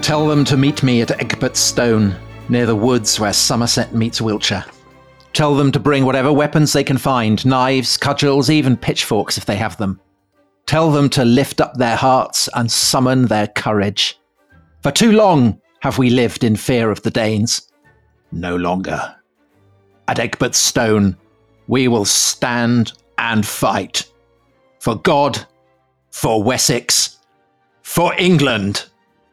Tell them to meet me at Egbert Stone, near the woods where Somerset meets Wiltshire. Tell them to bring whatever weapons they can find, knives, cudgels, even pitchforks if they have them. Tell them to lift up their hearts and summon their courage. For too long have we lived in fear of the Danes. No longer. At Egbert Stone, we will stand and fight. For God, for Wessex, for England.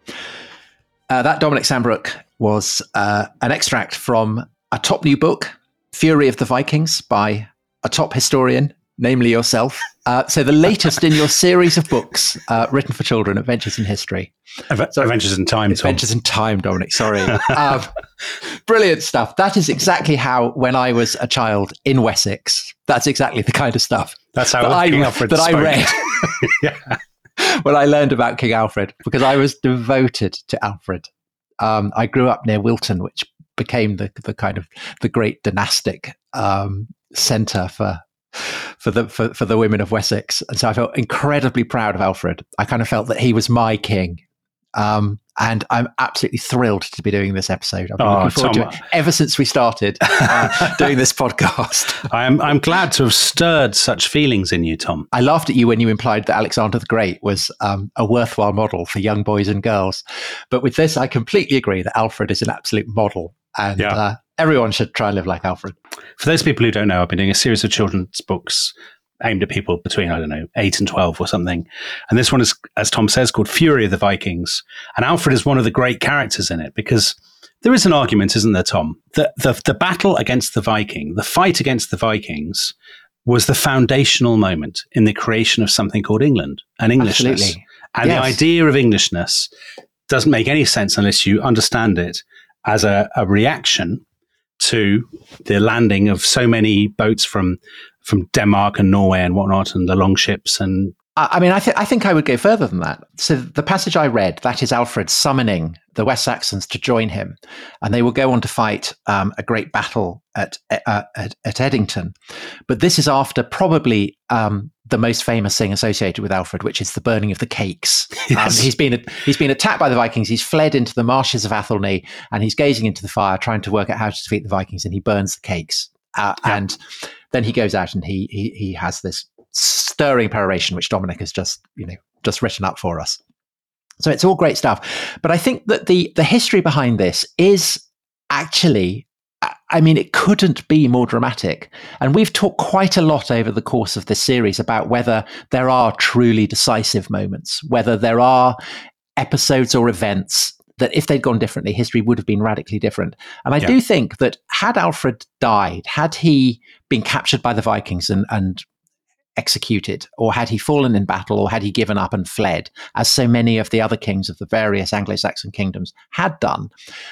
That Dominic Sandbrook was an extract from a top new book, Fury of the Vikings, by a top historian, namely yourself. So the latest in your series of books written for children, Adventures in History. Adventures in Time, Tom. Adventures in Time, Dominic, sorry. Brilliant stuff. That is exactly how, when I was a child in Wessex, that's exactly the kind of stuff that's how King Alfred that spoke. I read. Yeah. When I learned about King Alfred, because I was devoted to Alfred. I grew up near Wilton, which became the kind of the great dynastic centre for the women of Wessex, and so I felt incredibly proud of Alfred. I kind of felt that he was my king, and I'm absolutely thrilled to be doing this episode. I've been looking forward to it ever since we started doing this podcast. I'm glad to have stirred such feelings in you, Tom. I laughed at you when you implied that Alexander the Great was a worthwhile model for young boys and girls, but with this, I completely agree that Alfred is an absolute model, and everyone should try and live like Alfred. For those people who don't know, I've been doing a series of children's books aimed at people between, 8 and 12 or something. And this one is, as Tom says, called Fury of the Vikings. And Alfred is one of the great characters in it, because there is an argument, isn't there, Tom, that the battle against the Viking, the fight against the Vikings, was the foundational moment in the creation of something called England and Englishness. Absolutely. And the idea of Englishness doesn't make any sense unless you understand it as a reaction to the landing of so many boats from Denmark and Norway and whatnot, and the longships. And I think I would go further than that. So the passage I read, that is Alfred summoning the West Saxons to join him, and they will go on to fight a great battle at Edington. But this is after probably the most famous thing associated with Alfred, which is the burning of the cakes. Yes. He's been attacked by the Vikings. He's fled into the marshes of Athelney, and he's gazing into the fire, trying to work out how to defeat the Vikings, and he burns the cakes. And then he goes out and he has this stirring peroration, which Dominic has just written up for us. So it's all great stuff. But I think that the history behind this is actually, it couldn't be more dramatic. And we've talked quite a lot over the course of this series about whether there are truly decisive moments, whether there are episodes or events that if they'd gone differently, history would have been radically different. And I do think that had Alfred died, had he been captured by the Vikings and executed, or had he fallen in battle, or had he given up and fled, as so many of the other kings of the various Anglo-Saxon kingdoms had done,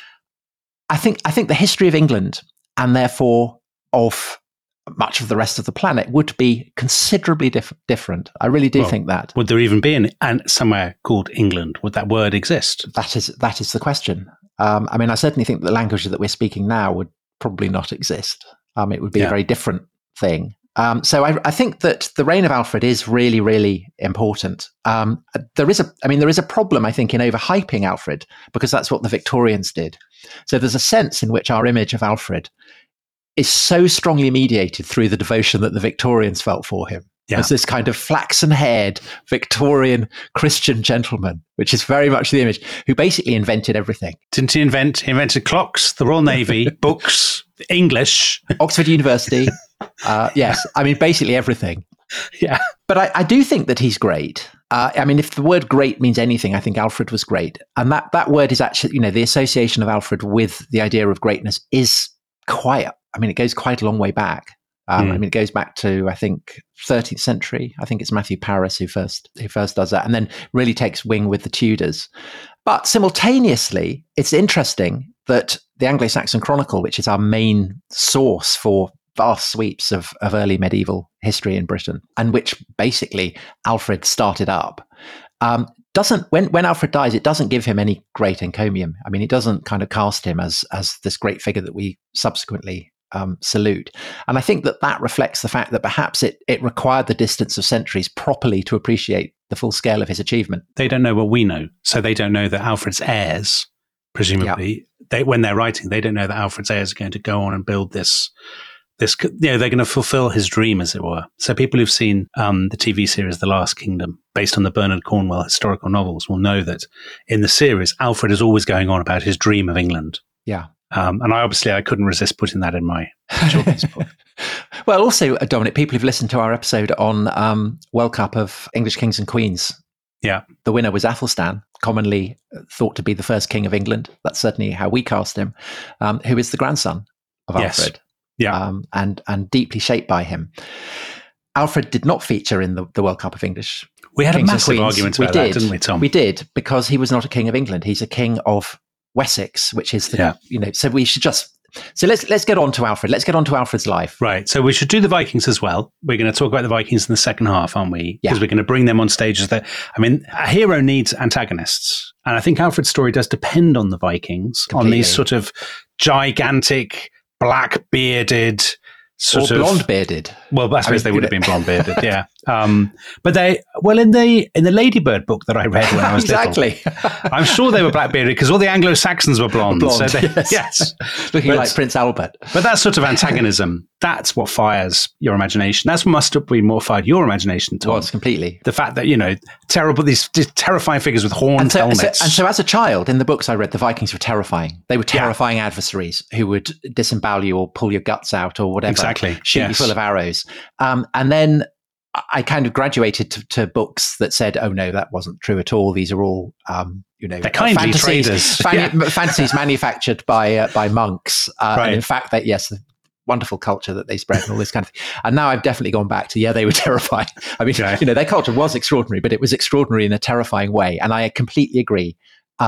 I think the history of England, and therefore of much of the rest of the planet, would be considerably different. I really do think that. Would there even be somewhere called England? Would that word exist? That is the question. I certainly think that the language that we're speaking now would probably not exist. It would be a very different thing. So I think that the reign of Alfred is really, really important. There is a problem, I think, in overhyping Alfred, because that's what the Victorians did. So there's a sense in which our image of Alfred is so strongly mediated through the devotion that the Victorians felt for him. As this kind of flaxen-haired Victorian Christian gentleman, which is very much the image, who basically invented everything. Didn't he He invented clocks, the Royal Navy, books, English. Oxford University. Yes, basically everything. Yeah. But I do think that he's great. If the word great means anything, I think Alfred was great. And that word is actually, the association of Alfred with the idea of greatness is quite, it goes quite a long way back. It goes back to, I think, 13th century. I think it's Matthew Paris who first does that, and then really takes wing with the Tudors. But simultaneously, it's interesting that the Anglo-Saxon Chronicle, which is our main source for vast sweeps of early medieval history in Britain, and which basically Alfred started up, when Alfred dies, it doesn't give him any great encomium. It doesn't kind of cast him as this great figure that we subsequently salute. And I think that reflects the fact that perhaps it required the distance of centuries properly to appreciate the full scale of his achievement. They don't know what we know. So they don't know that Alfred's heirs, presumably, when they're writing, they don't know that Alfred's heirs are going to go on and build this, they're going to fulfill his dream, as it were. So people who've seen the TV series The Last Kingdom, based on the Bernard Cornwell historical novels, will know that in the series, Alfred is always going on about his dream of England. Yeah. And I couldn't resist putting that in my children's book. Well, also, Dominic, people who've listened to our episode on World Cup of English Kings and Queens. Yeah. The winner was Athelstan, commonly thought to be the first king of England. That's certainly how we cast him, who is the grandson of Alfred. Yeah. And deeply shaped by him. Alfred did not feature in the World Cup of English. We had Kings a massive argument about that, didn't we, Tom? We did, because he was not a king of England. He's a king of Wessex, which is so we should let's get on to Alfred. Let's get on to Alfred's life. Right. So we should do the Vikings as well. We're going to talk about the Vikings in the second half, aren't we? Because we're going to bring them on stage a hero needs antagonists. And I think Alfred's story does depend on the Vikings, on these sort of gigantic, black-bearded, blonde-bearded. Well, I suppose they would have been blonde-bearded, yeah. But in the Ladybird book that I read when I was little, I'm sure they were black-bearded because all the Anglo-Saxons were blonde. Yes. Looking like Prince Albert. But that sort of antagonism, that's what fires your imagination. That's what must have been more fired your imagination, Tom. Well, it's completely. The fact that, these terrifying figures with horns, helmets. So as a child, in the books I read, the Vikings were terrifying. They were terrifying adversaries who would disembowel you or pull your guts out or whatever. Exactly. Shoot you full of arrows. And then I kind of graduated to books that said, oh, no, that wasn't true at all. These are all, they're kindly traders. Fantasies manufactured by monks. Right. And in fact, the wonderful culture that they spread and all this kind of thing. And now I've definitely gone back to, they were terrifying. I mean, their culture was extraordinary, but it was extraordinary in a terrifying way. And I completely agree.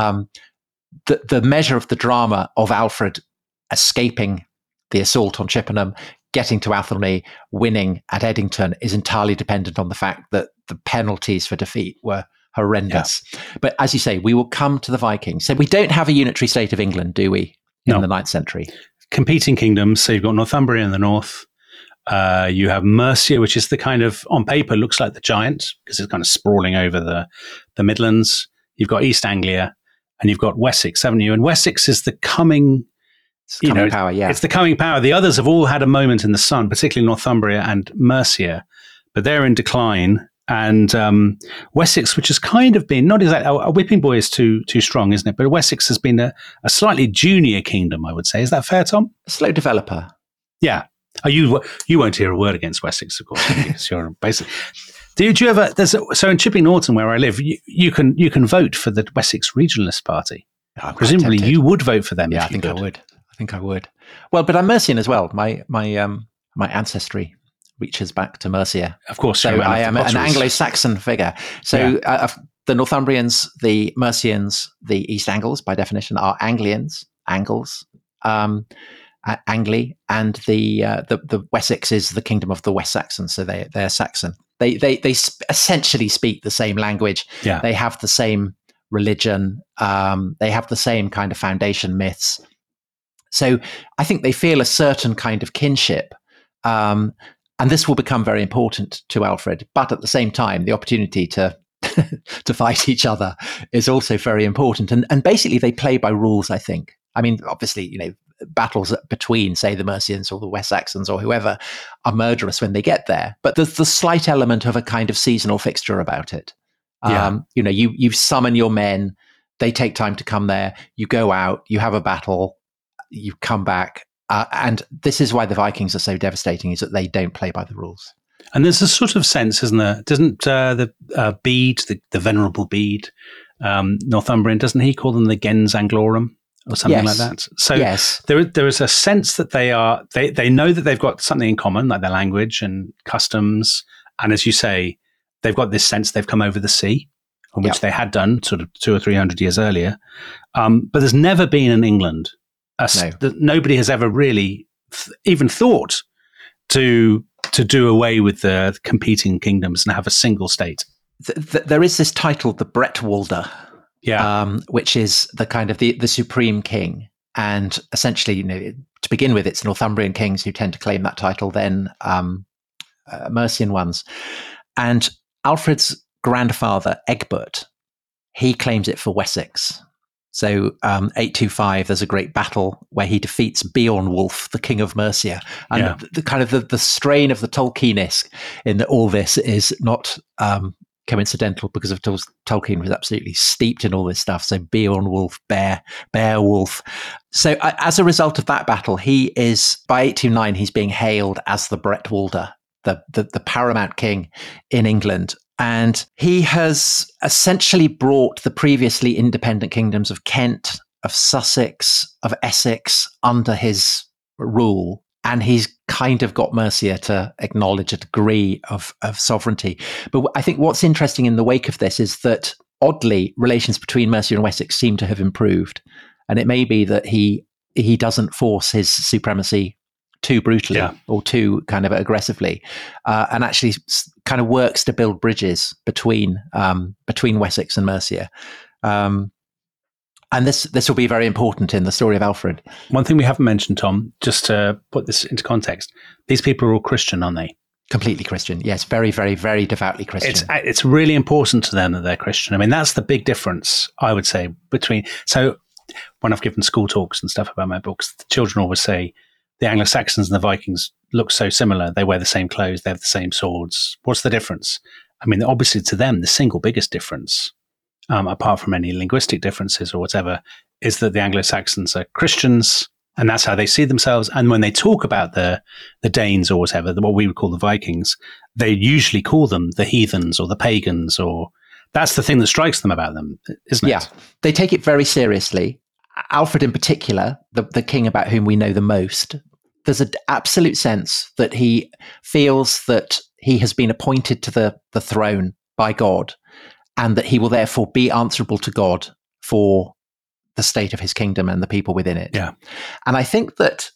The measure of the drama of Alfred escaping the assault on Chippenham, getting to Athelney, winning at Edington is entirely dependent on the fact that the penalties for defeat were horrendous. Yeah. But as you say, we will come to the Vikings. So we don't have a unitary state of England, do we, in the 9th century? Competing kingdoms. So you've got Northumbria in the north. You have Mercia, which is the kind of, on paper, looks like the giant because it's kind of sprawling over the Midlands. You've got East Anglia and you've got Wessex, haven't you? And Wessex is the coming... power, yeah. It's the coming power. The others have all had a moment in the sun, particularly Northumbria and Mercia, but they're in decline. And Wessex, which has kind of been, not exactly, a whipping boy is too strong, isn't it? But Wessex has been a slightly junior kingdom, I would say. Is that fair, Tom? A slow developer. Yeah. You won't hear a word against Wessex, of course, because you're basically... Did you ever? So in Chipping Norton, where I live, you can vote for the Wessex Regionalist Party. Presumably, you would vote for them. Yeah, I think I would. Well, but I'm Mercian as well. My ancestry reaches back to Mercia. Of course. So I am an Anglo-Saxon figure. So the Northumbrians, the Mercians, the East Angles, by definition, are Angles, Angli, and the Wessex is the kingdom of the West Saxons. So they're Saxon. They essentially speak the same language. Yeah. They have the same religion. They have the same kind of foundation myths. So I think they feel a certain kind of kinship. And this will become very important to Alfred. But at the same time, the opportunity to to fight each other is also very important. And basically they play by rules, I think. I mean, obviously, battles between, say, the Mercians or the West Saxons or whoever are murderous when they get there. But there's the slight element of a kind of seasonal fixture about it. You summon your men, they take time to come there, you go out, you have a battle, you come back. And this is why the Vikings are so devastating, is that they don't play by the rules. And there's a sort of sense, isn't there? Doesn't the Bede, the venerable Bede, Northumbrian, doesn't he call them the gens Anglorum? Or something like that. So there is a sense that they know that they've got something in common, like their language and customs. And as you say, they've got this sense they've come over the sea, which they had done sort of 200 or 300 years earlier. But there's never been in England, nobody has ever really even thought to do away with the competing kingdoms and have a single state. There is this title, the Bretwalda. Which is the kind of the supreme king. And essentially, to begin with, it's Northumbrian kings who tend to claim that title, then Mercian ones. And Alfred's grandfather, Egbert, he claims it for Wessex. So 825, there's a great battle where he defeats Beornwulf, the king of Mercia. And the kind of the strain of the Tolkienesque in all this is not coincidental, because of Tolkien was absolutely steeped in all this stuff. So Beornwulf, Beowulf. So as a result of that battle, he is, by 829, he's being hailed as the Bretwalda, the paramount king in England. And he has essentially brought the previously independent kingdoms of Kent, of Sussex, of Essex under his rule. And he's kind of got Mercia to acknowledge a degree of sovereignty. But I think what's interesting in the wake of this is that, oddly, relations between Mercia and Wessex seem to have improved. And it may be that he doesn't force his supremacy too brutally or too kind of aggressively, and actually kind of works to build bridges between Wessex and Mercia. And this will be very important in the story of Alfred. One thing we haven't mentioned, Tom, just to put this into context, these people are all Christian, aren't they? Completely Christian. Yes, very, very, very devoutly Christian. It's really important to them that they're Christian. I mean, that's the big difference, I would say, between... So when I've given school talks and stuff about my books, the children always say, the Anglo-Saxons and the Vikings look so similar. They wear the same clothes. They have the same swords. What's the difference? I mean, obviously to them, the single biggest difference, apart from any linguistic differences or whatever, is that the Anglo-Saxons are Christians, and that's how they see themselves. And when they talk about the Danes or whatever, what we would call the Vikings, they usually call them the heathens or the pagans, or that's the thing that strikes them about them, isn't it? Yeah, they take it very seriously. Alfred in particular, the king about whom we know the most, there's an absolute sense that he feels that he has been appointed to the throne by God, and that he will therefore be answerable to God for the state of his kingdom and the people within it. Yeah. And I think that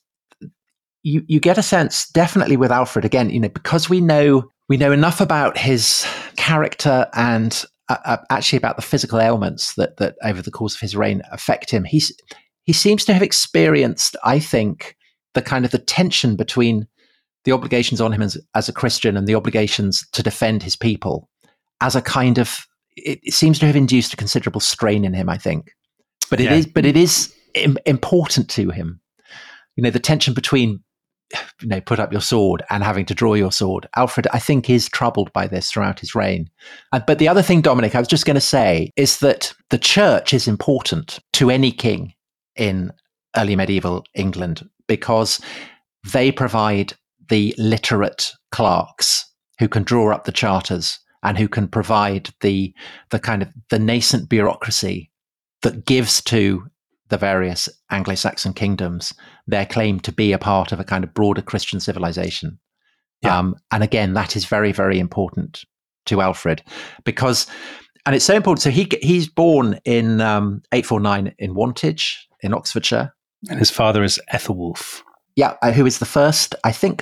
you get a sense, definitely with Alfred, again, because we know enough about his character and actually about the physical ailments that over the course of his reign affect him. He seems to have experienced, I think, the kind of the tension between the obligations on him as a Christian and the obligations to defend his people as a kind of, it seems to have induced a considerable strain in him, I think. But it is important to him. The tension between, put up your sword and having to draw your sword. Alfred, I think, is troubled by this throughout his reign. But the other thing, Dominic, I was just going to say, is that the church is important to any king in early medieval England, because they provide the literate clerks who can draw up the charters and who can provide the kind of the nascent bureaucracy that gives to the various Anglo-Saxon kingdoms their claim to be a part of a kind of broader Christian civilization. Yeah. And again, that is very, very important to Alfred, because, and it's so important. So he's born in 849 in Wantage in Oxfordshire. And his father is Ethelwulf. Yeah, who is the first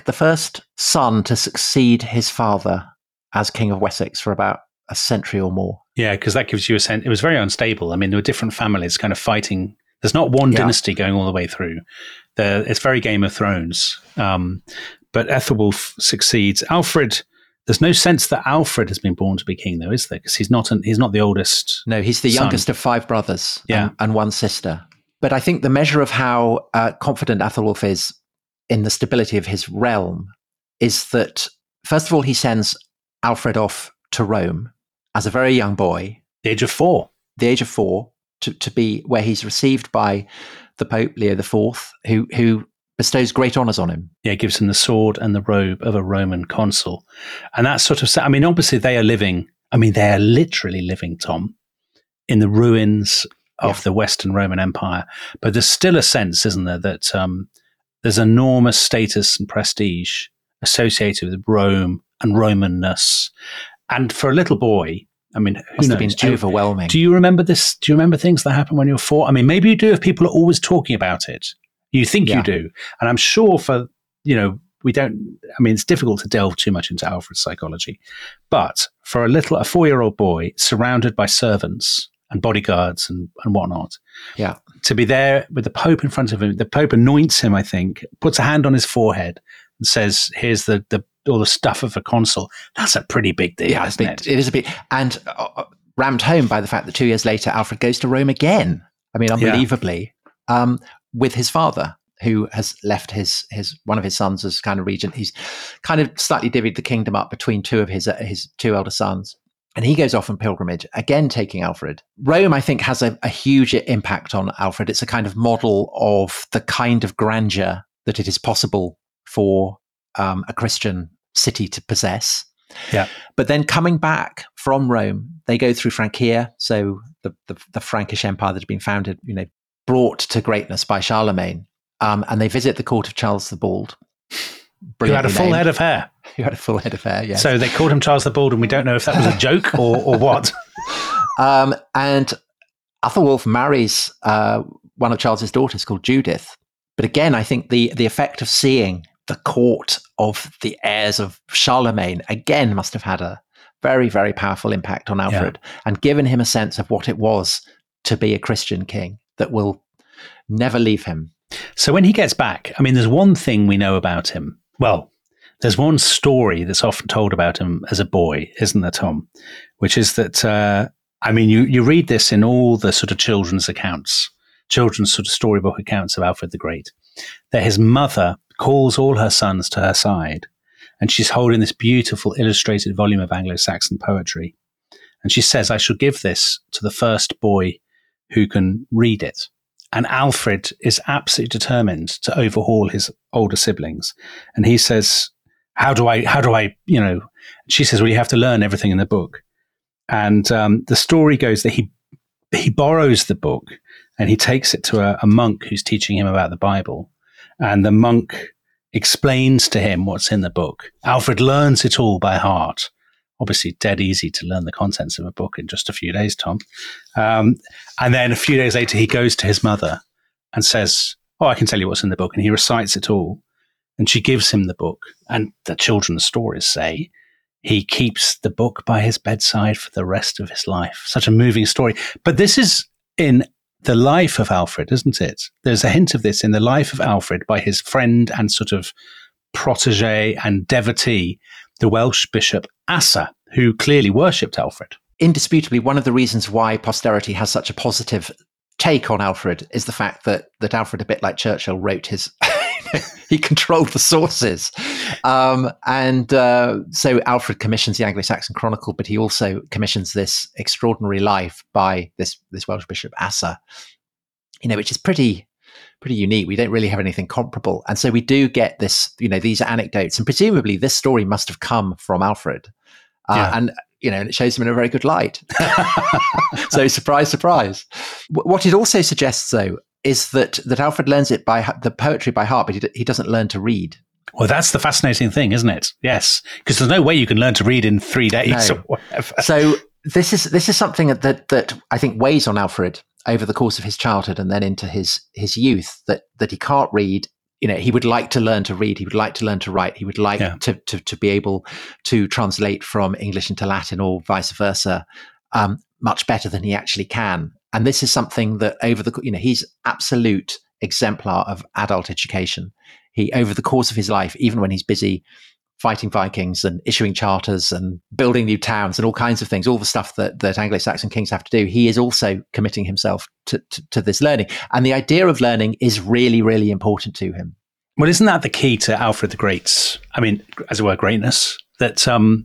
son to succeed his father as King of Wessex for about a century or more. Yeah, because that gives you a sense. It was very unstable. I mean, there were different families kind of fighting. There's not one dynasty going all the way through. It's very Game of Thrones. But Ethelwulf succeeds. Alfred, there's no sense that Alfred has been born to be king, though, is there? Because he's not the oldest. No, he's the youngest of 5 brothers and 1 sister. But I think the measure of how confident Ethelwulf is in the stability of his realm is that, first of all, he sends Alfred off to Rome as a very young boy. The age of 4. To be where he's received by the Pope Leo IV, who bestows great honours on him. Yeah, gives him the sword and the robe of a Roman consul. And that sort of, I mean, obviously they are literally living, Tom, in the ruins of the Western Roman Empire. But there's still a sense, isn't there, that there's enormous status and prestige associated with Rome and Romanness. And for a little boy, I mean, must have been overwhelming. Do you remember this? Do you remember things that happened when you were 4? I mean, maybe you do if people are always talking about it. You think you do. And I'm sure we don't, I mean, it's difficult to delve too much into Alfred's psychology. But for a 4-year-old boy surrounded by servants and bodyguards and whatnot, to be there with the Pope in front of him, the Pope anoints him, I think, puts a hand on his forehead and says, here's the all the stuff of a consul. That's a pretty big deal, Yeah, isn't it? it is a big, and rammed home by the fact that 2 years later, Alfred goes to Rome again. I mean, unbelievably, with his father, who has left his one of his sons as kind of regent. He's kind of slightly divvied the kingdom up between two of his two elder sons. And he goes off on pilgrimage, again taking Alfred. Rome, I think, has a huge impact on Alfred. It's a kind of model of the kind of grandeur that it is possible for a Christian city to possess. Yeah. But then coming back from Rome, they go through Francia, so the Frankish Empire that had been founded, brought to greatness by Charlemagne. And they visit the court of Charles the Bald. Who had a full head of hair. Who had a full head of hair, yes. So they called him Charles the Bald, and we don't know if that was a joke or what. And Athelwulf marries one of Charles's daughters called Judith. But again, I think the effect of seeing the court of the heirs of Charlemagne, again, must have had a very, very powerful impact on Alfred and given him a sense of what it was to be a Christian king that will never leave him. So when he gets back, I mean, there's one thing we know about him. Well, there's one story that's often told about him as a boy, isn't there, Tom? Which is that, I mean, you read this in all the sort of children's accounts, children's sort of storybook accounts of Alfred the Great, that his mother calls all her sons to her side, and she's holding this beautiful illustrated volume of Anglo-Saxon poetry. And she says, I shall give this to the first boy who can read it. And Alfred is absolutely determined to overhaul his older siblings. And he says, how do I, she says, well, you have to learn everything in the book. And the story goes that he borrows the book and he takes it to a monk who's teaching him about the Bible. And the monk explains to him what's in the book. Alfred learns it all by heart. Obviously, dead easy to learn the contents of a book in just a few days, Tom. And then a few days later, he goes to his mother and says, oh, I can tell you what's in the book. And he recites it all. And she gives him the book. And the children's stories say he keeps the book by his bedside for the rest of his life. Such a moving story. But this is in the life of Alfred, isn't it? There's a hint of this in the life of Alfred by his friend and sort of protege and devotee, the Welsh bishop Asa, who clearly worshipped Alfred. Indisputably, one of the reasons why posterity has such a positive take on Alfred is the fact that Alfred, a bit like Churchill, wrote his... he controlled the sources. So Alfred commissions the Anglo-Saxon Chronicle, but he also commissions this extraordinary life by this Welsh bishop Asa, which is pretty unique. We don't really have anything comparable. And so we do get this, these anecdotes, and presumably this story must have come from Alfred. And it shows him in a very good light. So surprise, surprise. What it also suggests, though, is that Alfred learns it by the poetry by heart, but he doesn't learn to read. Well, that's the fascinating thing, isn't it? Yes, because there's no way you can learn to read in 3 days or whatever. So this is something that I think weighs on Alfred over the course of his childhood and then into his youth, that he can't read. He would like to learn to read. He would like to learn to write. He would like to be able to translate from English into Latin or vice versa much better than he actually can. And this is something that he's absolute exemplar of adult education. He, over the course of his life, even when he's busy fighting Vikings and issuing charters and building new towns and all kinds of things, all the stuff that Anglo-Saxon kings have to do, he is also committing himself to this learning. And the idea of learning is really, really important to him. Well, isn't that the key to Alfred the Great's, as it were, greatness? That,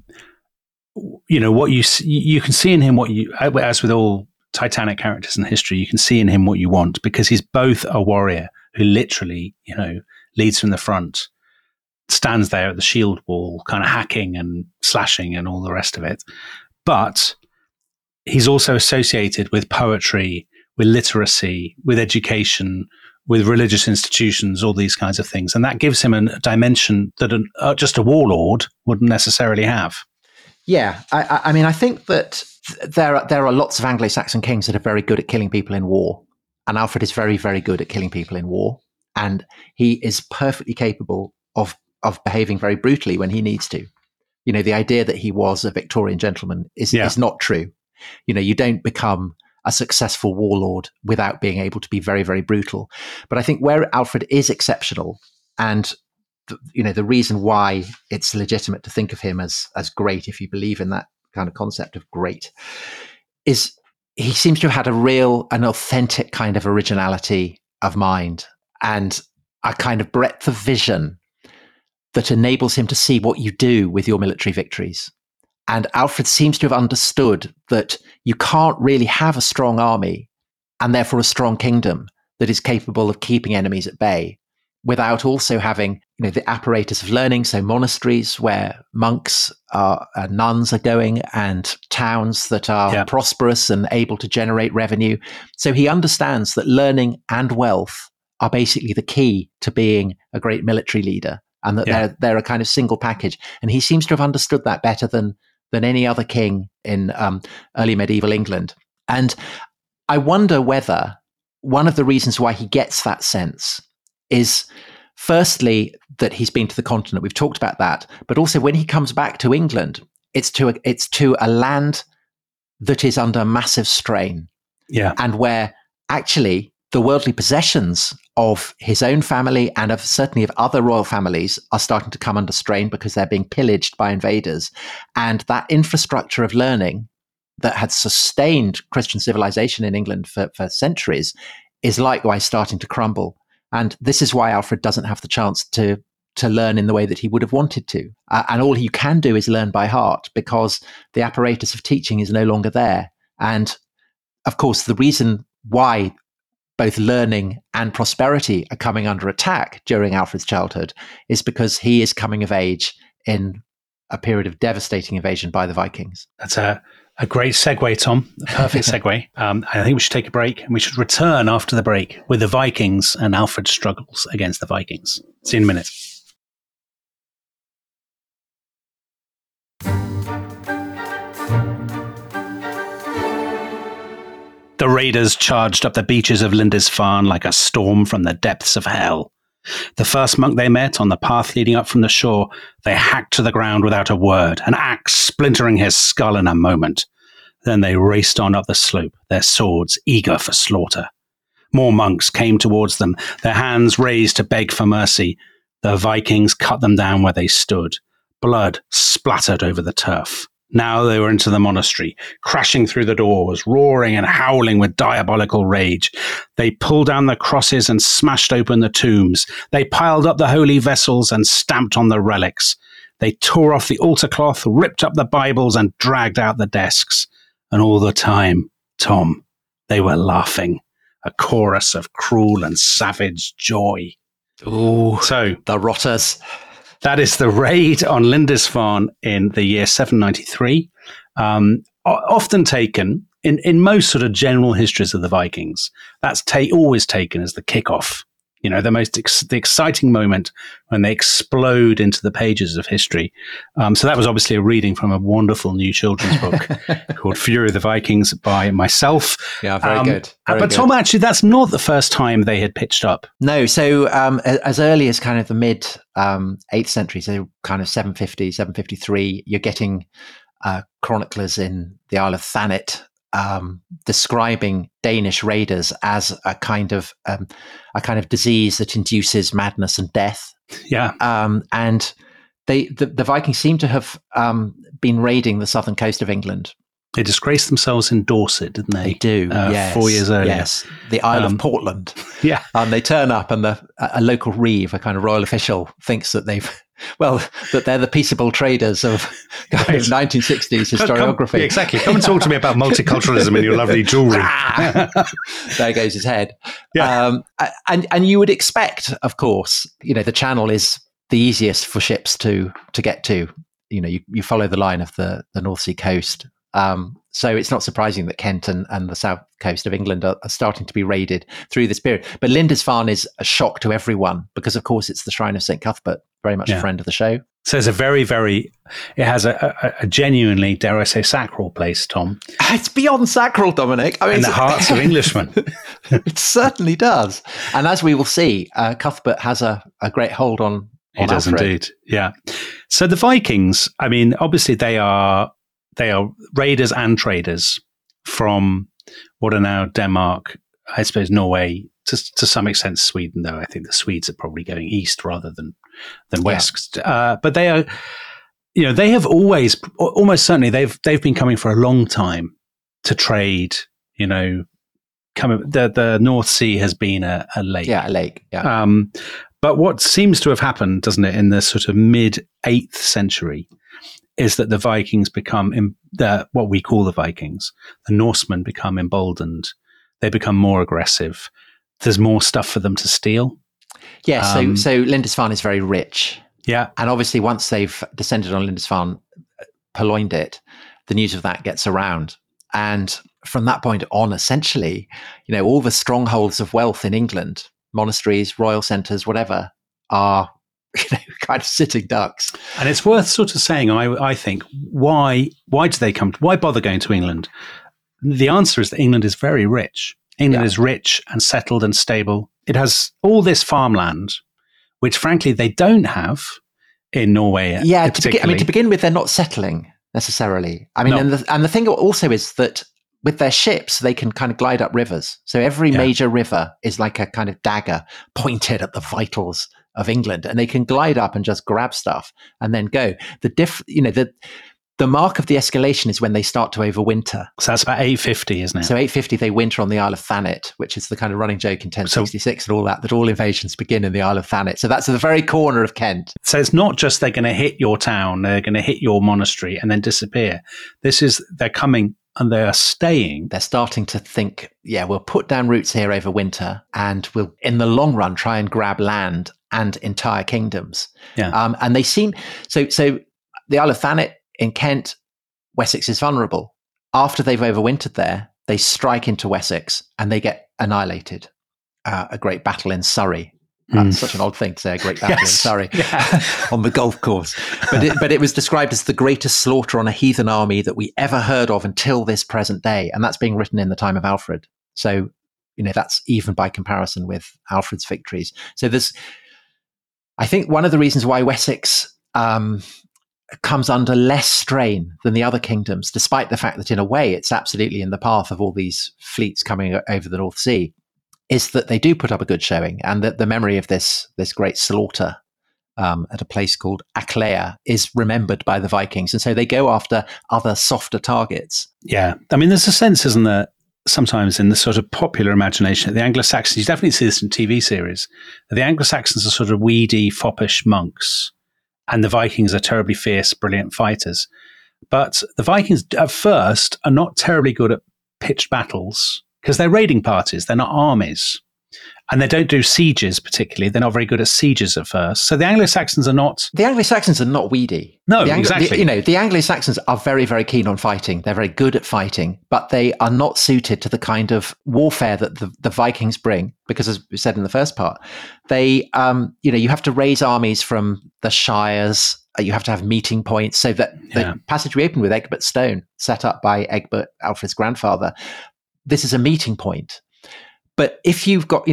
what you can see in him as with all Titanic characters in history, you can see in him what you want, because he's both a warrior who literally, leads from the front, stands there at the shield wall, kind of hacking and slashing and all the rest of it. But he's also associated with poetry, with literacy, with education, with religious institutions, all these kinds of things. And that gives him a dimension that just a warlord wouldn't necessarily have. Yeah. I think that there are lots of Anglo-Saxon kings that are very good at killing people in war. And Alfred is very, very good at killing people in war. And he is perfectly capable of behaving very brutally when he needs to. The idea that he was a Victorian gentleman is not true. You don't become a successful warlord without being able to be very, very brutal. But I think where Alfred is exceptional, and the reason why it's legitimate to think of him as great, if you believe in that kind of concept of great, is he seems to have had an authentic kind of originality of mind and a kind of breadth of vision that enables him to see what you do with your military victories. And Alfred seems to have understood that you can't really have a strong army and therefore a strong kingdom that is capable of keeping enemies at bay without also having, the apparatus of learning, so monasteries where monks nuns are going, and towns that are prosperous and able to generate revenue. So he understands that learning and wealth are basically the key to being a great military leader, and that they're a kind of single package. And he seems to have understood that better than any other king in early medieval England. And I wonder whether one of the reasons why he gets that sense is, firstly, that he's been to the continent. We've talked about that. But also when he comes back to England, it's to a land that is under massive strain. Yeah. And where actually the worldly possessions of his own family and certainly of other royal families are starting to come under strain because they're being pillaged by invaders. And that infrastructure of learning that had sustained Christian civilization in England for centuries is likewise starting to crumble. And this is why Alfred doesn't have the chance to learn in the way that he would have wanted to. And all he can do is learn by heart, because the apparatus of teaching is no longer there. And of course, the reason why both learning and prosperity are coming under attack during Alfred's childhood is because he is coming of age in a period of devastating invasion by the Vikings. That's a great segue, Tom. A perfect segue. I think we should take a break, and we should return after the break with the Vikings and Alfred's struggles against the Vikings. See you in a minute. The raiders charged up the beaches of Lindisfarne like a storm from the depths of hell. The first monk they met on the path leading up from the shore, they hacked to the ground without a word, an axe splintering his skull in a moment. Then they raced on up the slope, their swords eager for slaughter. More monks came towards them, their hands raised to beg for mercy. The Vikings cut them down where they stood. Blood splattered over the turf. Now they were into the monastery, crashing through the doors, roaring and howling with diabolical rage. They pulled down the crosses and smashed open the tombs. They piled up the holy vessels and stamped on the relics. They tore off the altar cloth, ripped up the Bibles, and dragged out the desks. And all the time, Tom, they were laughing, a chorus of cruel and savage joy. Oh, so the rotters. That is the raid on Lindisfarne in the year 793, often taken in most sort of general histories of the Vikings. That's always taken as the kickoff, the exciting moment when they explode into the pages of history. So that was obviously a reading from a wonderful new children's book called Fury of the Vikings by myself. Yeah, very good. But good. Tom, actually, that's not the first time they had pitched up. No, so as early as kind of the mid 8th century, so kind of 750, 753, you're getting chroniclers in the Isle of Thanet describing Danish raiders as a kind of disease that induces madness and death. Yeah, and the Vikings seem to have been raiding the southern coast of England. They disgraced themselves in Dorset, didn't they? They do. Yes. 4 years earlier. Yes, the Isle of Portland. Yeah, they turn up, and a local reeve, a kind of royal official, thinks that that they're the peaceable traders of 1960s historiography. Exactly. Come and talk to me about multiculturalism and your lovely jewelry. There goes his head. Yeah. And you would expect, of course, the Channel is the easiest for ships to get to. You follow the line of the North Sea coast. So it's not surprising that Kent and the south coast of England are starting to be raided through this period. But Lindisfarne is a shock to everyone because, of course, it's the shrine of St. Cuthbert, very much a friend of the show. So it's it has a genuinely, dare I say, sacral place, Tom. It's beyond sacral, Dominic. I mean, in the hearts of Englishmen. It certainly does. And as we will see, Cuthbert has a great hold on He does Alfred. Indeed, yeah. So the Vikings, I mean, obviously they are raiders and traders from what are now Denmark, I suppose Norway, to some extent Sweden, though I think the Swedes are probably going east rather than than West. But they are, they have always, almost certainly, they've been coming for a long time to trade. The North Sea has been a lake. Yeah, a lake. Yeah. But what seems to have happened, doesn't it, in the sort of mid 8th century, is that the Vikings become what we call the Vikings. The Norsemen become emboldened. They become more aggressive. There's more stuff for them to steal. Yeah. So Lindisfarne is very rich. Yeah. And obviously, once they've descended on Lindisfarne, purloined it, the news of that gets around. And from that point on, essentially, all the strongholds of wealth in England, monasteries, royal centres, whatever, are kind of sitting ducks. And it's worth sort of saying, I think, why do they come? Why bother going to England? The answer is that England is very rich. England is rich and settled and stable. It has all this farmland, which frankly they don't have in Norway. Yeah, to begin with, they're not settling necessarily. I mean, no. and the thing also is that with their ships, they can kind of glide up rivers. So every major river is like a kind of dagger pointed at the vitals of England, and they can glide up and just grab stuff and then go. The mark of the escalation is when they start to overwinter. So that's about 850, isn't it? So 850, they winter on the Isle of Thanet, which is the kind of running joke in 1066 and all that all invasions begin in the Isle of Thanet. So that's at the very corner of Kent. So it's not just they're going to hit your town, they're going to hit your monastery and then disappear. They're coming and they are staying. They're starting to think, we'll put down roots here over winter and we'll, in the long run, try and grab land and entire kingdoms. Yeah. And they seem, so the Isle of Thanet, in Kent, Wessex is vulnerable. After they've overwintered there, they strike into Wessex and they get annihilated. A great battle in Surrey. That's such an odd thing to say, a great battle in Surrey on the golf course. But it was described as the greatest slaughter on a heathen army that we ever heard of until this present day. And that's being written in the time of Alfred. So, that's even by comparison with Alfred's victories. So I think one of the reasons why Wessex comes under less strain than the other kingdoms, despite the fact that in a way it's absolutely in the path of all these fleets coming over the North Sea, is that they do put up a good showing, and that the memory of this great slaughter at a place called Aclea is remembered by the Vikings. And so they go after other softer targets. Yeah. I mean, there's a sense, isn't there, sometimes in the sort of popular imagination that the Anglo-Saxons, you definitely see this in TV series, that the Anglo-Saxons are sort of weedy, foppish monks. And the Vikings are terribly fierce, brilliant fighters. But the Vikings at first are not terribly good at pitched battles because they're raiding parties. They're not armies. And they don't do sieges particularly. They're not very good at sieges at first. So the Anglo-Saxons are not... The Anglo-Saxons are not weedy. No, exactly. The Anglo-Saxons are very, very keen on fighting. They're very good at fighting, but they are not suited to the kind of warfare that the Vikings bring. Because as we said in the first part, they, you have to raise armies from the shires. You have to have meeting points. So that the passage we opened with Egbert Stone, set up by Egbert, Alfred's grandfather, this is a meeting point. But if you've got,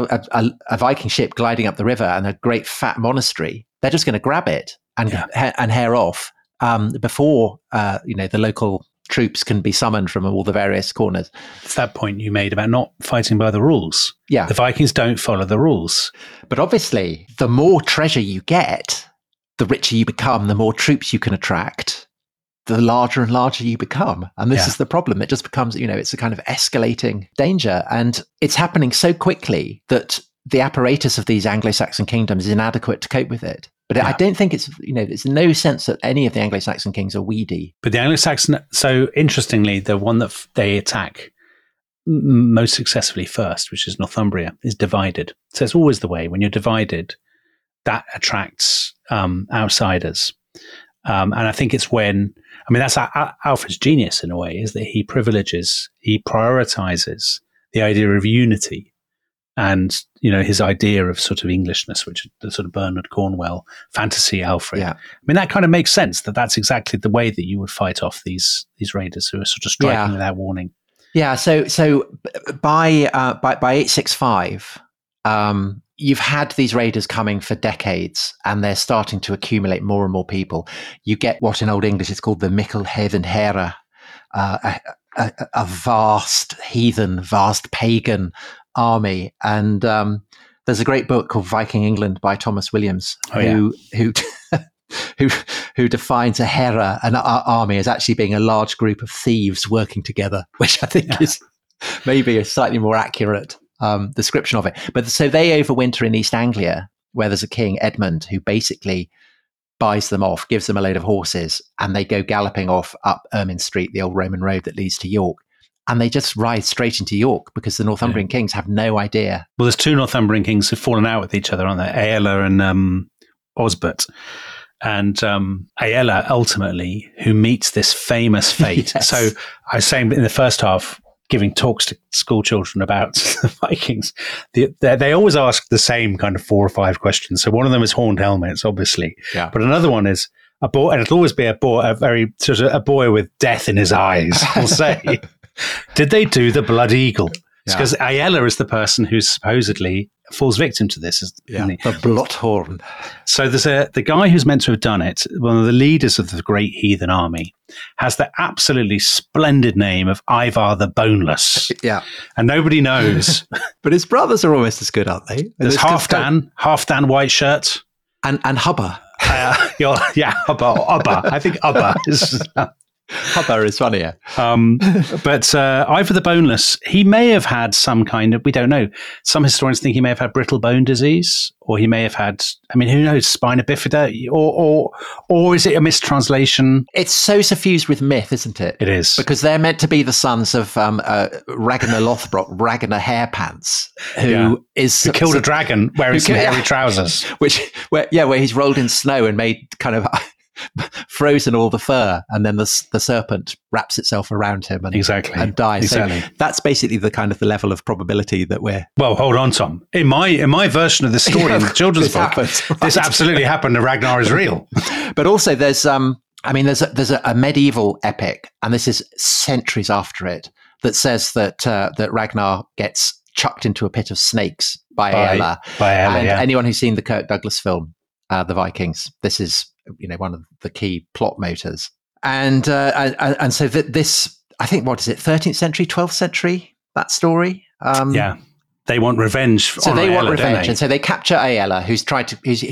a Viking ship gliding up the river and a great fat monastery, they're just going to grab it and hair off before the local troops can be summoned from all the various corners. It's that point you made about not fighting by the rules. Yeah, the Vikings don't follow the rules. But obviously, the more treasure you get, the richer you become, the more troops you can attract, the larger and larger you become. And this is the problem. It just becomes, it's a kind of escalating danger. And it's happening so quickly that the apparatus of these Anglo-Saxon kingdoms is inadequate to cope with it. But I don't think it's, there's no sense that any of the Anglo-Saxon kings are weedy. But the Anglo-Saxon, so interestingly, the one that they attack most successfully first, which is Northumbria, is divided. So it's always the way. When you're divided, that attracts outsiders. And I think it's that's Alfred's genius in a way, is that he prioritizes the idea of unity and, his idea of sort of Englishness, which is the sort of Bernard Cornwell fantasy Alfred. Yeah. I mean, that kind of makes sense that's exactly the way that you would fight off these raiders who are sort of striking without warning. Yeah. So by 865, you've had these raiders coming for decades, and they're starting to accumulate more and more people. You get what in Old English is called the Mikkelheven Hera, a vast heathen, vast pagan army. And the There's a great book called Viking England by Thomas Williams, who defines a hera, an army, as actually being a large group of thieves working together, which I think is maybe a slightly more accurate description of it. But so they overwinter in East Anglia, where there's a king, Edmund, who basically buys them off, gives them a load of horses, and they go galloping off up Ermine Street, the old Roman road that leads to York. And they just ride straight into York because the Northumbrian kings have no idea. Well, there's two Northumbrian kings who've fallen out with each other, aren't there? Aella and Osbert. And Aella, ultimately, who meets this famous fate. Yes. So I was saying in the first half, giving talks to school children about the Vikings, they always ask the same kind of 4 or 5 questions. So one of them is horned helmets, obviously. Yeah. But another one is a boy, and it'll always be a boy with death in his eyes, will say, did they do the blood eagle? Because Aella is the person who supposedly falls victim to this. The blot horn. So there's the guy who's meant to have done it, one of the leaders of the great heathen army, has the absolutely splendid name of Ivar the Boneless. Yeah. And nobody knows. But his brothers are almost as good, aren't they? There's Halfdan white shirt. And Hubba. Hubba. I think Hubba is... Hubba is funnier. But Ivar the Boneless, he may have had some kind of, we don't know. Some historians think he may have had brittle bone disease, or he may have had, I mean, who knows, spina bifida, or is it a mistranslation? It's so suffused with myth, isn't it? It is. Because they're meant to be the sons of Ragnar Lothbrok, Ragnar Hairpants, who killed a dragon wearing some hairy trousers. Where he's rolled in snow and made kind of... frozen all the fur, and then the serpent wraps itself around him and dies. Exactly. So that's basically the kind of the level of probability that we're... Well, hold on, Tom. In my version of the story in the children's book, this absolutely happened and Ragnar is real. But also there's there's a medieval epic, and this is centuries after it, that says that Ragnar gets chucked into a pit of snakes by Aella. Anyone who's seen the Kirk Douglas film, The Vikings, this is one of the key plot motors, and so this, I think, what is it, 13th century, 12th century, that story? They want revenge. So they want revenge, and so they capture Aella, who's tried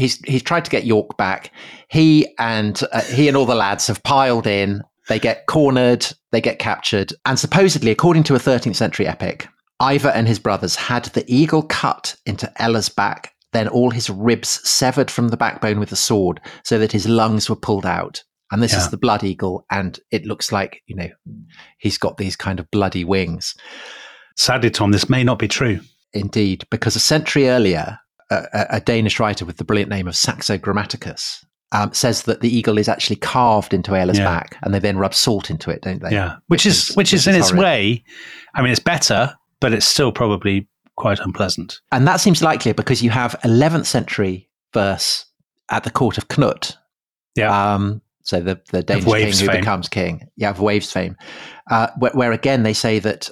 to get York back. He and all the lads have piled in. They get cornered, they get captured, and supposedly, according to a 13th century epic, Ivar and his brothers had the eagle cut into Ella's back, then all his ribs severed from the backbone with a sword, so that his lungs were pulled out. And this is the blood eagle, and it looks like, he's got these kind of bloody wings. Sadly, Tom, this may not be true. Indeed, because a century earlier, a Danish writer with the brilliant name of Saxo Grammaticus says that the eagle is actually carved into Aella's back, and they then rub salt into it, don't they? Yeah, which is in its way, I mean, it's better, but it's still probably quite unpleasant. And that seems likelier because you have 11th century verse at the court of Knut. Yeah. So the Danish king who becomes king. Yeah, of Waves fame. Where again they say that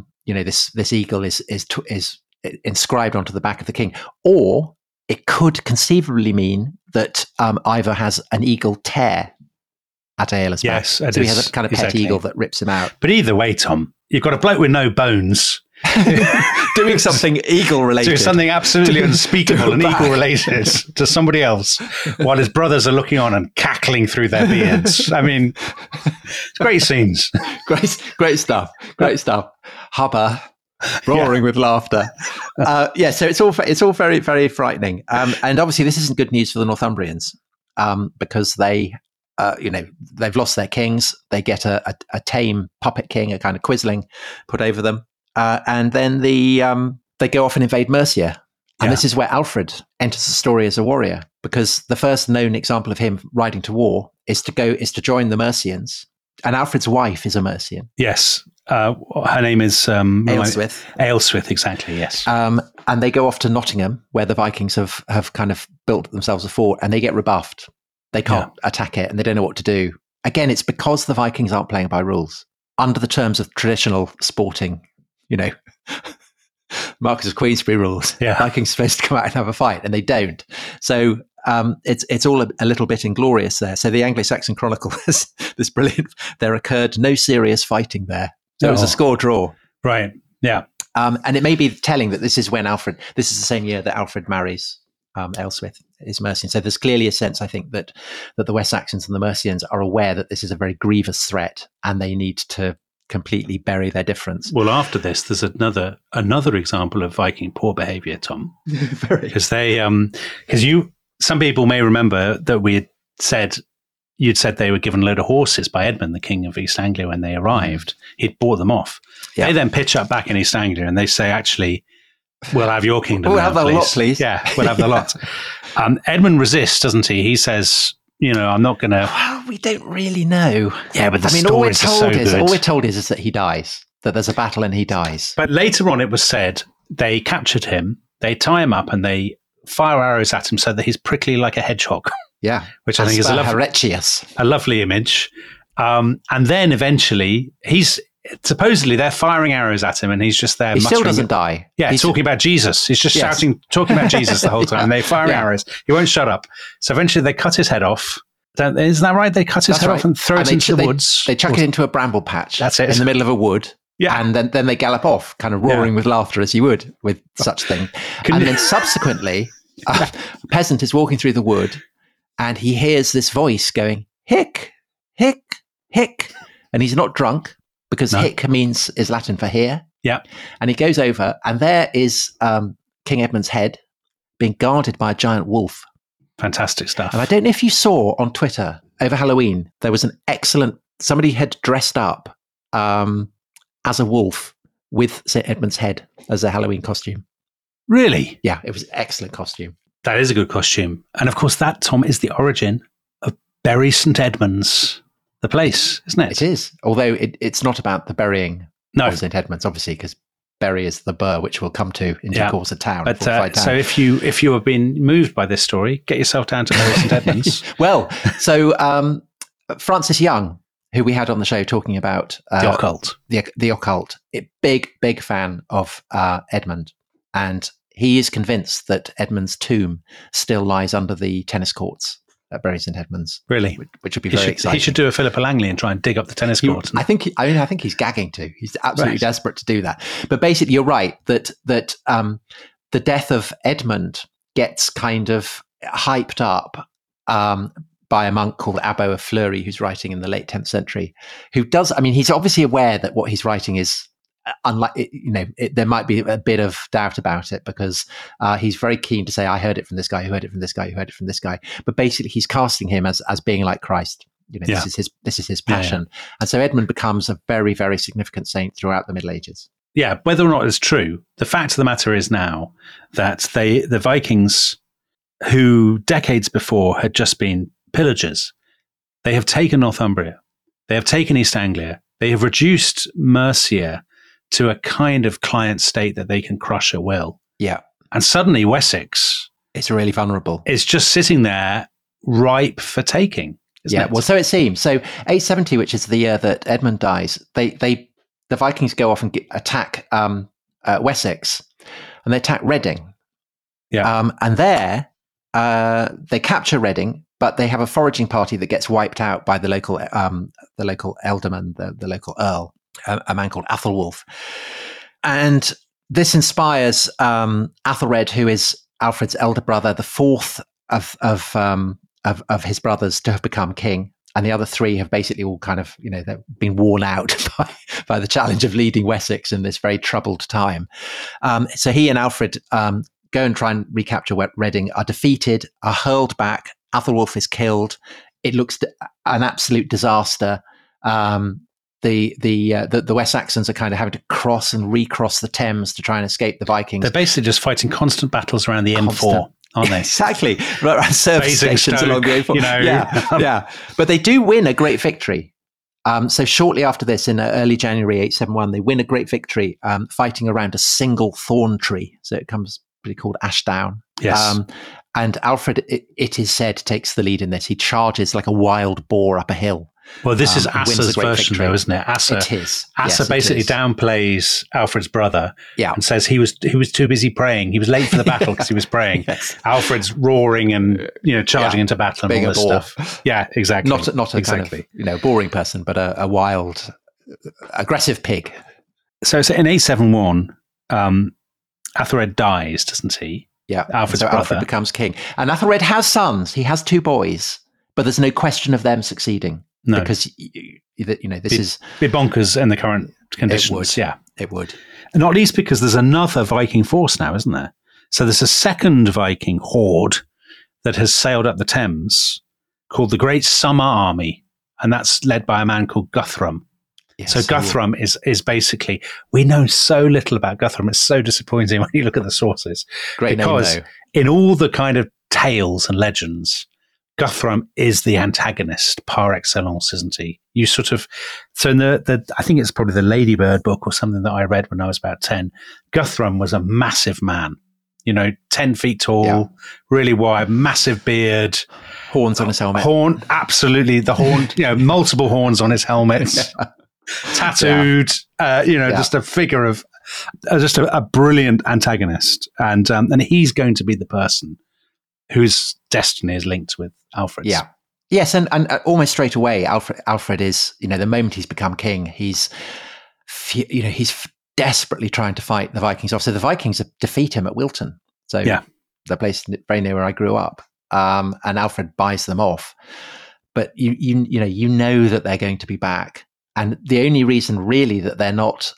this eagle is inscribed onto the back of the king, or it could conceivably mean that Ivar has an eagle tear at Aella's back. Yes, so he has a kind of pet eagle that rips him out. But either way, Tom, you've got a bloke with no bones doing something eagle related, doing something absolutely unspeakable and eagle related to somebody else, while his brothers are looking on and cackling through their beards. I mean, it's great scenes. Great stuff. Hubba roaring with laughter. So it's all very, very frightening. And obviously this isn't good news for the Northumbrians, because they they've lost their kings. They get a tame puppet king, a kind of quisling, put over them. And then they go off and invade Mercia. And this is where Alfred enters the story as a warrior, because the first known example of him riding to war is to join the Mercians. And Alfred's wife is a Mercian. Yes. Her name is Aelswith. Aelswith, exactly, yes. And they go off to Nottingham, where the Vikings have kind of built themselves a fort, and they get rebuffed. They can't attack it, and they don't know what to do. Again, it's because the Vikings aren't playing by rules. Under the terms of traditional sporting, Marquis of Queensberry rules, Vikings are supposed to come out and have a fight, and they don't. So it's all a little bit inglorious there. So the Anglo-Saxon Chronicle has this brilliant, there occurred no serious fighting there. So it was a score draw. Right, yeah. And it may be telling that this is the same year that Alfred marries Ealhswith, his Mercian. So there's clearly a sense, I think, that the West Saxons and the Mercians are aware that this is a very grievous threat and they need to completely bury their difference. Well, after this, there's another example of Viking poor behavior, Tom. Because some people may remember that you'd said they were given a load of horses by Edmund, the king of East Anglia, when they arrived. He'd bought them off. Yeah. They then pitch up back in East Anglia and they say, actually, we'll have your kingdom. We'll have the lot, please. Yeah, we'll have the lot. Edmund resists, doesn't he? He says, I'm not going to. Well, we don't really know. Yeah, but all we're told is that he dies, that there's a battle and he dies. But later on, it was said they captured him, they tie him up and they fire arrows at him so that he's prickly like a hedgehog. Yeah. Which I think is a lovely image. And then eventually supposedly they're firing arrows at him and he's just there. He still doesn't die. Yeah, he's talking about Jesus. He's just shouting, talking about Jesus the whole time. And they fire arrows. He won't shut up. So eventually they cut his head off. Isn't that right? They cut his head off and throw it into the woods. They chuck it into a bramble patch. That's it. In the middle of a wood. Yeah. And then they gallop off, kind of roaring with laughter as you would with such thing. Then subsequently, a peasant is walking through the wood and he hears this voice going, hick, hick, hick. And he's not drunk because hick is Latin for here. Yeah. And he goes over and there is King Edmund's head being guarded by a giant wolf. Fantastic stuff. And I don't know if you saw on Twitter over Halloween, there was somebody had dressed up as a wolf with St. Edmund's head as a Halloween costume. Really? Yeah, it was an excellent costume. That is a good costume. And of course, that, Tom, is the origin of Bury St. Edmunds, the place, isn't it? It is. Although it's not about the burying of St. Edmunds, obviously, because Bury is the burh, which we'll come to in due course, a town. But so if you have been moved by this story, get yourself down to Bury St. Edmunds. Well, so Francis Young, who we had on the show talking about the occult, the occult, big fan of Edmund, and he is convinced that Edmund's tomb still lies under the tennis courts at Bury St. Edmunds. Really, which would be very exciting. He should do a Philippa Langley and try and dig up the tennis courts. I think he's gagging to. He's absolutely desperate to do that. But basically, you're right that the death of Edmund gets kind of hyped up by a monk called Abbo of Fleury, who's writing in the late 10th century, he's obviously aware that what he's writing is unlike, there might be a bit of doubt about it because he's very keen to say, I heard it from this guy, who heard it from this guy, who heard it from this guy. But basically he's casting him as being like Christ. This is his passion. Yeah. And so Edmund becomes a very, very significant saint throughout the Middle Ages. Yeah, whether or not it's true, the fact of the matter is now that the Vikings, who decades before had just been pillagers, they have taken Northumbria, they have taken East Anglia, they have reduced Mercia to a kind of client state that they can crush at will. Yeah. And suddenly Wessex is really vulnerable. It's just sitting there ripe for taking. It? Well, so it seems. So 870, which is the year that Edmund dies, the Vikings go off and attack Wessex, and they attack Reading. Yeah. And there they capture Reading, but they have a foraging party that gets wiped out by the local ealdorman, the local earl, a man called Athelwulf. And this inspires Athelred, who is Alfred's elder brother, the fourth of his brothers to have become king. And the other three have basically all kind of, they've been worn out by the challenge of leading Wessex in this very troubled time. So he and Alfred go and try and recapture Reading, are defeated, are hurled back. Athelwulf is killed. It looks an absolute disaster. The West Saxons are kind of having to cross and recross the Thames to try and escape the Vikings. They're basically just fighting constant battles around the M4. Aren't they? Exactly. Service stations along the A4. Yeah. But they do win a great victory. So shortly after this, in early January 871, they win a great victory fighting around a single thorn tree. So it comes pretty called Ashdown. Yes. And Alfred, it is said, takes the lead in this. He charges like a wild boar up a hill. Well, this is Assa's version, though, isn't it? It is. Assa basically downplays Alfred's brother and says he was too busy praying. He was late for the battle because he was praying. Yes. Alfred's roaring and charging into battle and all this stuff. Yeah, exactly. Not a kind of boring person, but a wild, aggressive pig. So in 871, Athelred dies, doesn't he? Yeah. Alfred's so brother. Alfred becomes king. And Athelred has sons. He has 2 boys, but there's no question of them succeeding. No. Because, this is... Be bonkers in the current conditions. It would. And not least because there's another Viking force now, isn't there? So there's a second Viking horde that has sailed up the Thames called the Great Summer Army. And that's led by a man called Guthrum. Yes, so Guthrum is basically, we know so little about Guthrum. It's so disappointing when you look at the sources. Great because name, in all the kind of tales and legends, Guthrum is the antagonist par excellence, isn't he? You sort of, so in I think it's probably the Ladybird book or something that I read when I was about 10. Guthrum was a massive man, 10 feet tall, really wide, massive beard. Horns on his helmet. Absolutely. The horn, multiple horns on his helmet. Tattooed, just a figure of, just a brilliant antagonist. And he's going to be the person whose destiny is linked with Alfred's. Yeah. Yes, and almost straight away, Alfred is, the moment he's become king, he's desperately trying to fight the Vikings off. So the Vikings defeat him at Wilton. So the place very near where I grew up. And Alfred buys them off. But you know that they're going to be back. And the only reason really that they're not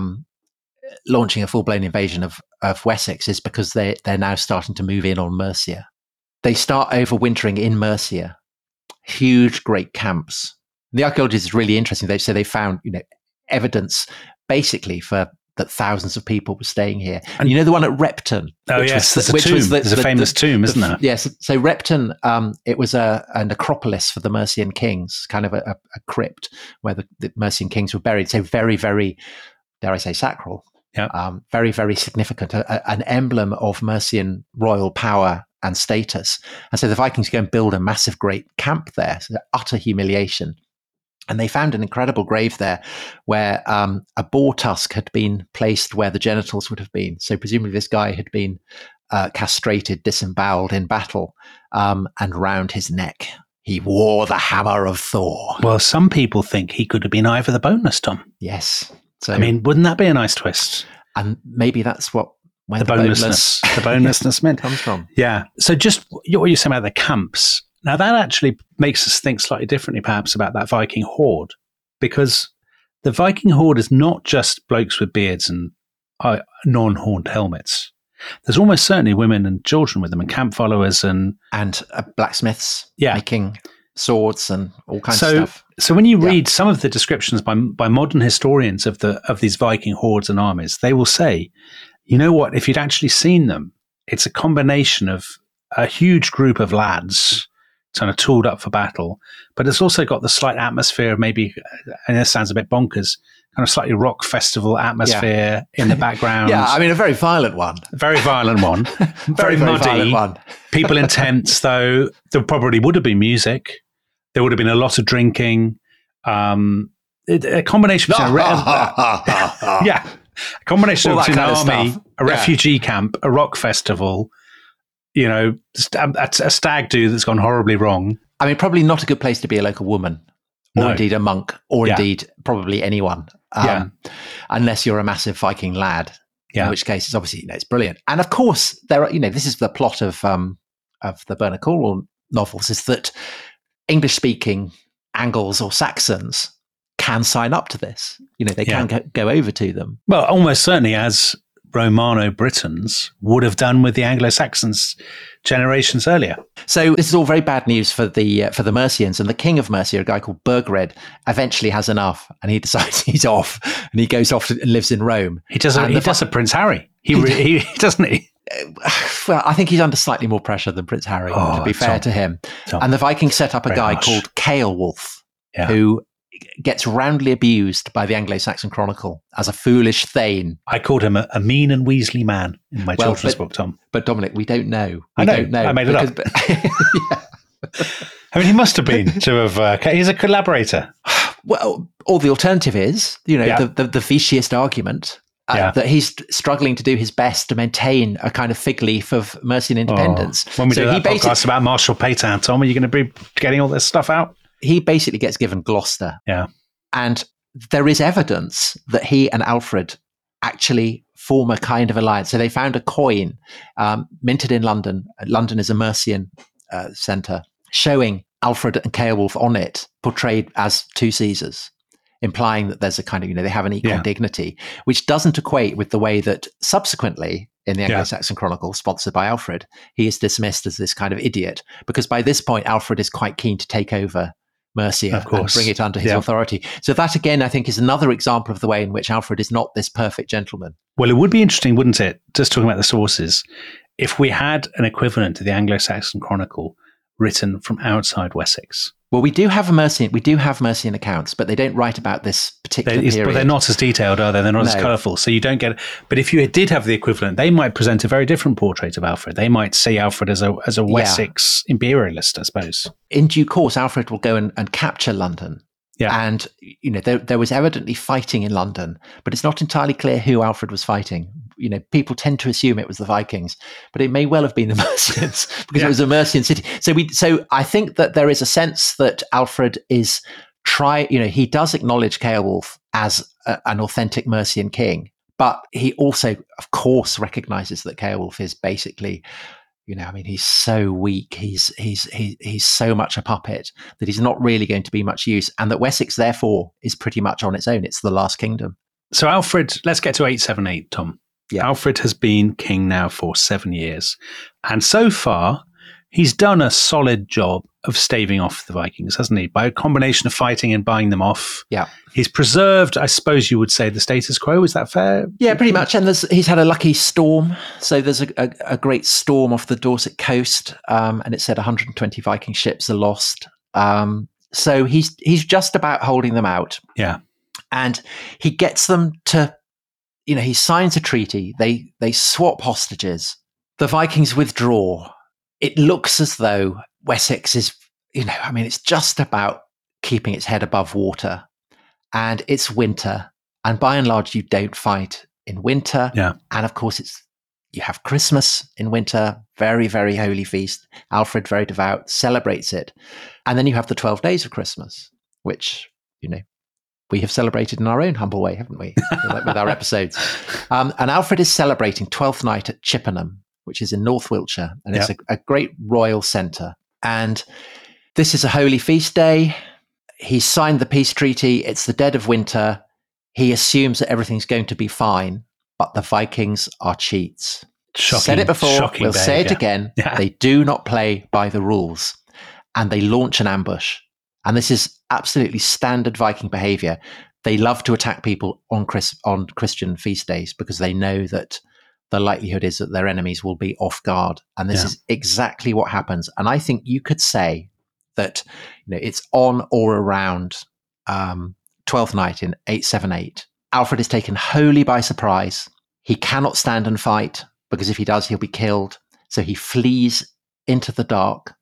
launching a full-blown invasion of Wessex is because they're now starting to move in on Mercia. They start overwintering in Mercia, huge, great camps. And the archaeology is really interesting. They found evidence basically for that thousands of people were staying here. And the one at Repton. Oh, yes, there's a famous tomb, isn't there? Yes. So Repton, it was a necropolis for the Mercian kings, kind of a crypt where the Mercian kings were buried. So very, very, dare I say, sacral. Yeah. Very, very significant, an emblem of Mercian royal power and status. And so the Vikings go and build a massive, great camp there. So utter humiliation. And they found an incredible grave there where a boar tusk had been placed where the genitals would have been. So presumably this guy had been castrated, disemboweled in battle, and round his neck he wore the hammer of Thor. Well, some people think he could have been Ivor the Boneless, Tom. Yes. So, wouldn't that be a nice twist? And maybe that's where the bonelessness meant comes from. Yeah. So just what you're saying about the camps. Now, that actually makes us think slightly differently, perhaps, about that Viking horde, because the Viking horde is not just blokes with beards and non-horned helmets. There's almost certainly women and children with them, and camp followers and blacksmiths making swords and all kinds of stuff. So when you read some of the descriptions by modern historians of these Viking hordes and armies, they will say, you know what? If you'd actually seen them, it's a combination of a huge group of lads kind of tooled up for battle, but it's also got the slight atmosphere of maybe, and this sounds a bit bonkers, kind of slightly rock festival atmosphere in the background. A very violent one. Very violent one. very muddy. Violent one. People in tents, though. There probably would have been music. There would have been a lot of drinking. A combination between a combination between an army, a refugee camp, a rock festival. A stag do that's gone horribly wrong. Probably not a good place to be a local woman, or indeed a monk, or indeed probably anyone, unless you're a massive Viking lad. In which case, it's obviously it's brilliant. And of course, there are this is the plot of the Bernard Cornwell novels, is that English-speaking Angles or Saxons can sign up to this. They can go over to them. Well, almost certainly as Romano-Britons would have done with the Anglo-Saxons generations earlier. So this is all very bad news for the Mercians, and the king of Mercia, a guy called Burgred, eventually has enough, and he decides he's off, and he goes off and lives in Rome. He does a Prince Harry. He doesn't he? Well, I think he's under slightly more pressure than Prince Harry, to be fair to him. And the Vikings set up a guy called Ceolwulf, who gets roundly abused by the Anglo-Saxon Chronicle as a foolish thane. I called him a mean and weaselly man in my children's book, Tom. But Dominic, we don't know. I know. I made it up. He must have been to have. He's a collaborator. Well, or the alternative is, the Vicious argument that he's struggling to do his best to maintain a kind of fig leaf of Mercian independence. When we do that podcast about Marshal Pétain, Tom, are you going to be getting all this stuff out? He basically gets given Gloucester. Yeah. And there is evidence that he and Alfred actually form a kind of alliance. So they found a coin minted in London. London is a Mercian centre, showing Alfred and Ceolwulf on it, portrayed as two Caesars, implying that there's a kind of, they have an equal dignity, which doesn't equate with the way that subsequently in the Anglo-Saxon Chronicle, sponsored by Alfred, he is dismissed as this kind of idiot, because by this point, Alfred is quite keen to take over Mercia and bring it under his authority. So that, again, I think is another example of the way in which Alfred is not this perfect gentleman. Well, it would be interesting, wouldn't it, just talking about the sources, if we had an equivalent to the Anglo-Saxon Chronicle written from outside Wessex. Well, we do have Mercian accounts, but they don't write about this particular period. But they're not as detailed, are they? They're not as colourful. So you don't get. But if you did have the equivalent, they might present a very different portrait of Alfred. They might see Alfred as a Wessex imperialist, I suppose. In due course, Alfred will go and capture London. Yeah. And, there was evidently fighting in London, but it's not entirely clear who Alfred was fighting. People tend to assume it was the Vikings, but it may well have been the Mercians because it was a Mercian city. So I think that there is a sense that Alfred is he does acknowledge Ceolwulf as an authentic Mercian king, but he also, of course, recognizes that Ceolwulf is basically, he's so weak. He's so much a puppet that he's not really going to be much use, and that Wessex, therefore, is pretty much on its own. It's the last kingdom. So Alfred, let's get to 878, Tom. Yeah. Alfred has been king now for 7 years, and so far he's done a solid job of staving off the Vikings, hasn't he? By a combination of fighting and buying them off. Yeah. He's preserved, I suppose you would say, the status quo. Is that fair? Yeah, pretty much. And he's had a lucky storm. So there's a great storm off the Dorset coast, and it said 120 Viking ships are lost. So he's just about holding them out. Yeah. And he gets them to, he signs a treaty. They swap hostages. The Vikings withdraw. It looks as though Wessex is, it's just about keeping its head above water. And it's winter. And by and large, you don't fight in winter. Yeah. And of course, you have Christmas in winter, very, very holy feast. Alfred, very devout, celebrates it. And then you have the 12 days of Christmas, which, we have celebrated in our own humble way, haven't we, with our episodes. And Alfred is celebrating 12th night at Chippenham, which is in North Wiltshire, and it's a great royal centre. And this is a holy feast day. He signed the peace treaty. It's the dead of winter. He assumes that everything's going to be fine, but the Vikings are cheats. Said it before, we'll say it again. Yeah. They do not play by the rules, and they launch an ambush. And this is absolutely standard Viking behaviour. They love to attack people on Christian feast days because they know that the likelihood is that their enemies will be off guard. And this is exactly what happens. And I think you could say that it's on or around 12th night in 878. Alfred is taken wholly by surprise. He cannot stand and fight because if he does, he'll be killed. So he flees into the dark,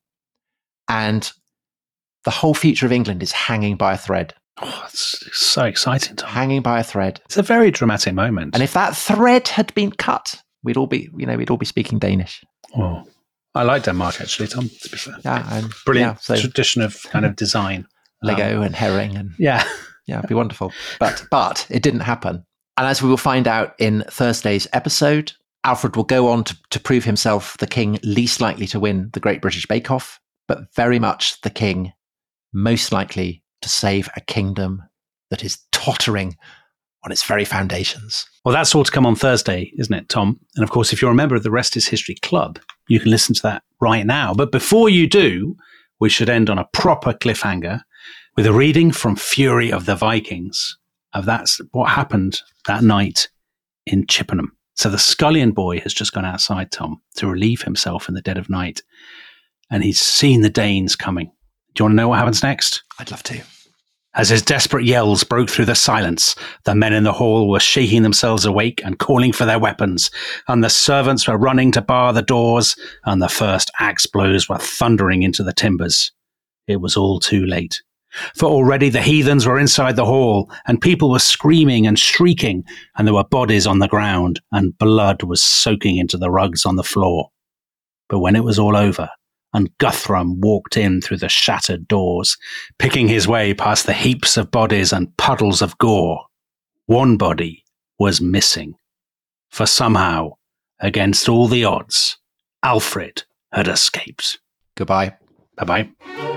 and the whole future of England is hanging by a thread. Oh, it's so exciting, Tom. Hanging by a thread. It's a very dramatic moment. And if that thread had been cut, we'd all be speaking Danish. Oh, I like Denmark, actually, Tom, to be fair. Yeah, and brilliant tradition of kind of design. Lego and herring. And yeah, it'd be wonderful. But it didn't happen. And as we will find out in Thursday's episode, Alfred will go on to prove himself the king least likely to win the Great British Bake Off, but very much the king most likely to save a kingdom that is tottering on its very foundations. Well, that's all to come on Thursday, isn't it, Tom? And of course, if you're a member of the Rest is History Club, you can listen to that right now. But before you do, we should end on a proper cliffhanger with a reading from Fury of the Vikings of that's what happened that night in Chippenham. So the scullion boy has just gone outside, Tom, to relieve himself in the dead of night. And he's seen the Danes coming. Do you want to know what happens next? I'd love to. As his desperate yells broke through the silence, the men in the hall were shaking themselves awake and calling for their weapons, and the servants were running to bar the doors, and the first axe blows were thundering into the timbers. It was all too late. For already the heathens were inside the hall, and people were screaming and shrieking, and there were bodies on the ground, and blood was soaking into the rugs on the floor. But when it was all over, and Guthrum walked in through the shattered doors, picking his way past the heaps of bodies and puddles of gore, one body was missing. For somehow, against all the odds, Alfred had escaped. Goodbye. Bye-bye.